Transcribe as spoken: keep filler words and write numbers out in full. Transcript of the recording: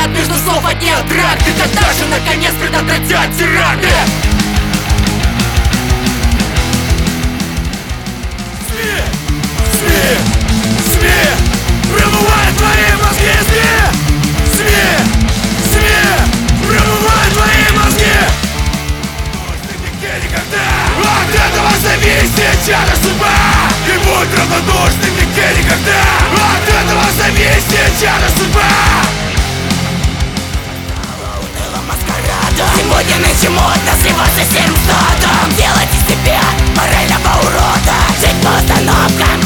стоят между слов одни драк. Ты когда же наконец предотвратят тираны? СМИ! СМИ! СМИ! Промывают твои мозги! СМИ! СМИ! СМИ! Промывают твои мозги! Нужны нигде никогда! От этого зависит чья-то судьба! И будь равнодушным нигде никогда! От этого зависит чья-то судьба! Сегодня начнут сливаться всем стадом, делать из себя морального урода. Жить по установкам